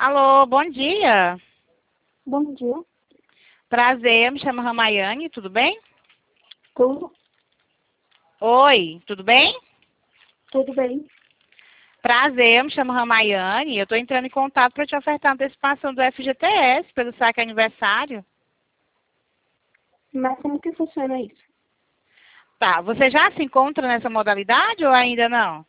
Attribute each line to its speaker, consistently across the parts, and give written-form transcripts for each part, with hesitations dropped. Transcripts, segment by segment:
Speaker 1: Alô, bom dia.
Speaker 2: Bom dia.
Speaker 1: Prazer, me chamo Ramayane, tudo bem?
Speaker 2: Tudo?
Speaker 1: Oi, tudo bem?
Speaker 2: Tudo bem?
Speaker 1: Prazer, me chamo Ramayane, eu estou entrando em contato para te ofertar a antecipação do FGTS pelo saque aniversário.
Speaker 2: Mas como que funciona isso?
Speaker 1: Tá, você já se encontra nessa modalidade ou ainda não?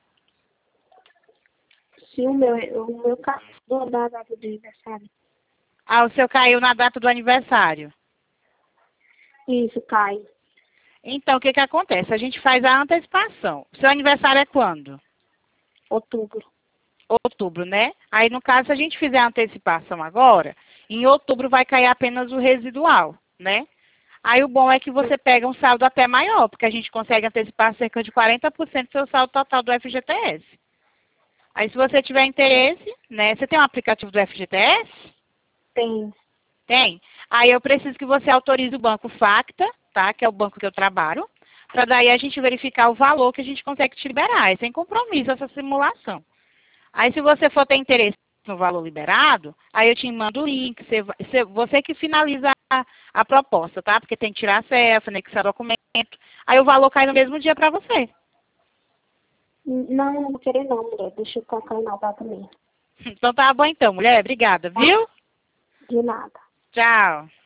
Speaker 2: Se o meu carro da data de aniversário.
Speaker 1: Ah, o seu caiu na data do aniversário.
Speaker 2: Isso, cai.
Speaker 1: Então, o que que acontece? A gente faz a antecipação. Seu aniversário é quando?
Speaker 2: Outubro.
Speaker 1: Outubro, né? Aí, no caso, se a gente fizer a antecipação agora, em outubro vai cair apenas o residual, né? Aí o bom é que você pega um saldo até maior, porque a gente consegue antecipar cerca de 40% do seu saldo total do FGTS. Aí se você tiver interesse, né? Você tem um aplicativo do FGTS?
Speaker 2: Tem.
Speaker 1: Tem. Aí eu preciso que você autorize o banco Facta, tá? Que é o banco que eu trabalho, para daí a gente verificar o valor que a gente consegue te liberar. É sem compromisso essa simulação. Aí se você for ter interesse no valor liberado, aí eu te mando o link, você que finaliza a proposta, tá? Porque tem que tirar a selfie, anexar documento. Aí o valor cai no mesmo dia para você.
Speaker 2: Não, não vou querer não, mulher. Deixa eu colocar na data mesmo.
Speaker 1: Então tá bom então, mulher. Obrigada,
Speaker 2: Tá?
Speaker 1: viu?
Speaker 2: De nada.
Speaker 1: Tchau.